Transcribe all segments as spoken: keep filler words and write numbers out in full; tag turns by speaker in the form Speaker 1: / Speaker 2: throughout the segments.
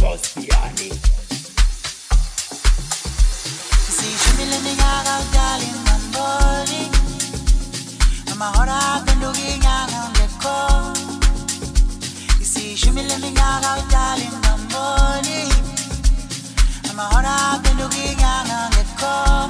Speaker 1: trust Yanni.
Speaker 2: You see, she me let me out, darling, my body. And my heart I've been looking out on the call. You see, she me let me out, darling, my body. And my heart I've been looking out on the call.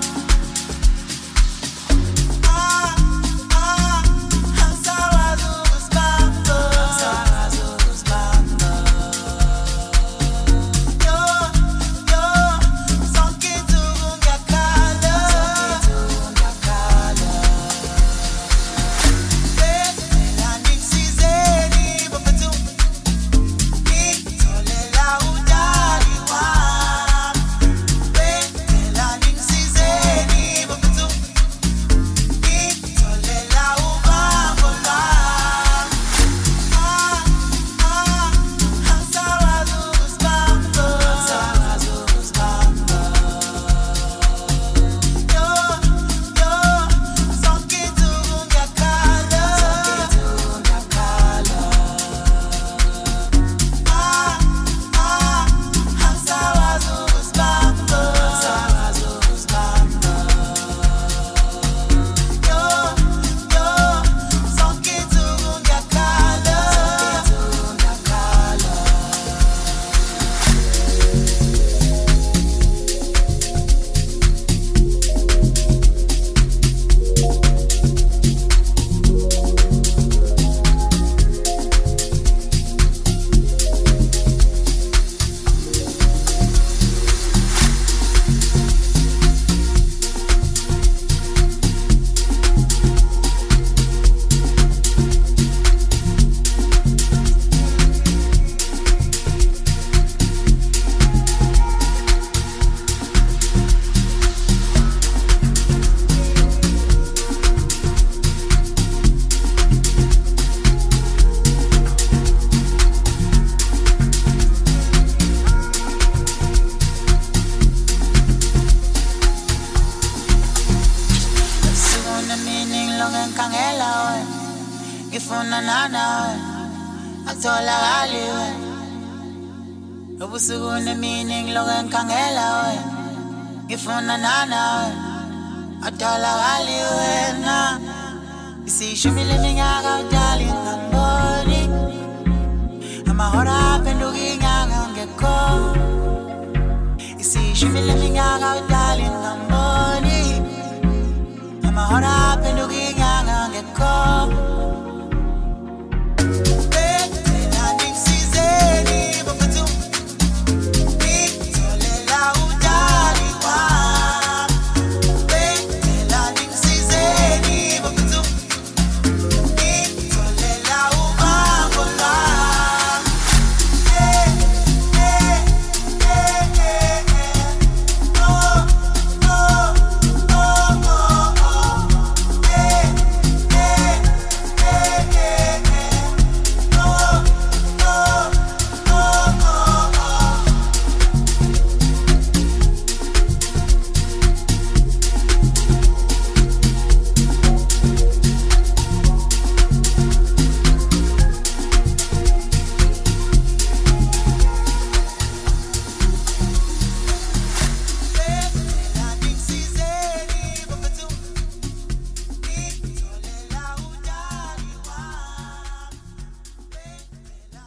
Speaker 2: You see, she me living out, darling, I'm body. And my heart I've been looking out on get caught. You see, she me living out, darling, I'm body. And my heart